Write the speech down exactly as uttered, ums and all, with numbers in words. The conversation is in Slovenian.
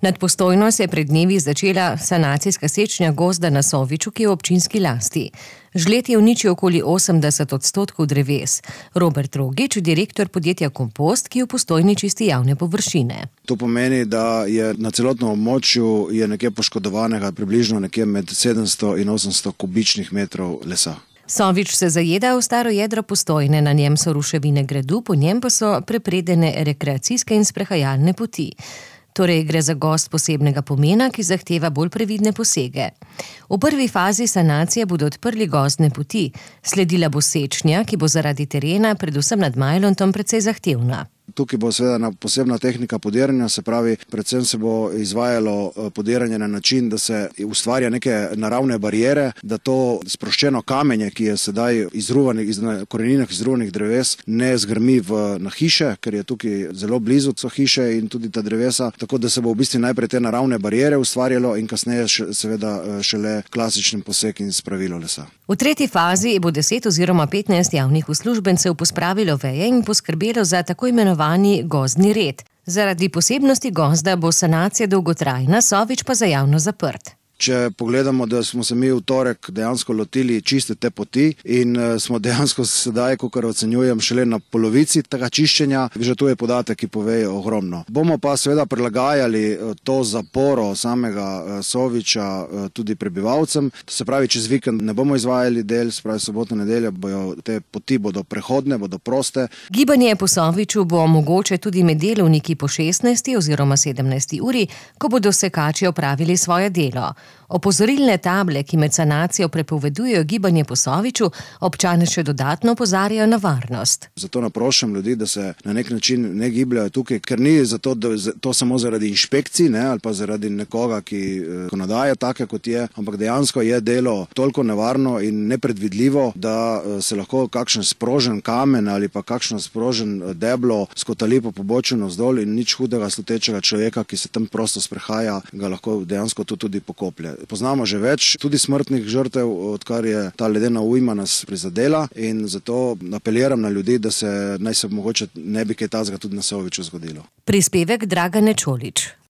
Nad Postojno se je pred dnevi začela sanacijska sečnja gozda na Soviču, ki je v občinski lasti. Žled je uničil okoli osemdeset odstotkov dreves. Robert Rogič, direktor podjetja Kompost, ki v Postojni čisti javne površine. To pomeni, da je na celotnem območju je nekje poškodovanega približno nekje med sedemsto in osemsto kubičnih metrov lesa. Sovič se zajeda v staro jedro Postojne, na njem so ruševine gradu, po njem pa so prepredene rekreacijske in sprehajalne poti. Torej gre za gozd posebnega pomena, ki zahteva bolj previdne posege. V prvi fazi sanacije bodo odprli gozdne poti, sledila bo sečnja, ki bo zaradi terena, predvsem nad Majlontom, precej zahtevna. Tukaj bo seveda posebna tehnika podiranja, se pravi, predvsem se bo izvajalo podiranje na način, da se ustvarja neke naravne barijere, da to sproščeno kamenje, ki je sedaj izruvanih, iz koreninah izruvanih dreves, ne zgrmi v, na hiše, ker je tukaj zelo blizu so hiše in tudi ta drevesa, tako da se bo v bistvu najprej te naravne barijere ustvarjalo in kasneje še, seveda šele klasični poseg in spravilo lesa. V tretji fazi bo deset oziroma petnajst javnih uslužbencev pospravilo veje in poskrbelo za tako imenovani gozdni red. Zaradi posebnosti gozda bo sanacija dolgotrajna, Sovič pa za javno zaprt. Če pogledamo, da smo se mi v torek dejansko lotili čiste te poti in smo dejansko sedaj, kakor ocenjujem, šele na polovici tega čiščenja, že tu je podatek, ki pove ogromno. Bomo pa seveda prilagajali to zaporo samega Soviča tudi prebivalcem, to se pravi, čez vikend ne bomo izvajali del, se pravi sobotne nedelje, bojo, te poti bodo prehodne, bodo proste. Gibanje po Soviču bo mogoče tudi med delovniki po šestnajsti oziroma sedemnajsti uri, ko bodo sekači opravili svoje delo. Opozorilne table, ki med sanacijo prepovedujejo gibanje po Soviču, občane še dodatno opozarjajo na varnost. Zato naprošam ljudi, da se na nek način ne gibljajo tukaj, ker ni zato, da to samo zaradi inšpekcij, ne, ali pa zaradi nekoga, ki zakonodaje take kot je, ampak dejansko je delo toliko nevarno in nepredvidljivo, da se lahko kakšen sprožen kamen ali pa kakšno sprožen deblo skotali po pobočju navzdol in nič hudega slutečega človeka, ki se tam prosto sprehaja, ga lahko dejansko to tudi pokoplje. Poznamo že več tudi smrtnih žrtev, odkar je ta ledena ujma nas prizadela in zato apeliram na ljudi, da se naj se mogoče ne bi kaj takega tudi na Soviču zgodilo. Prispevek Dragane Čolić.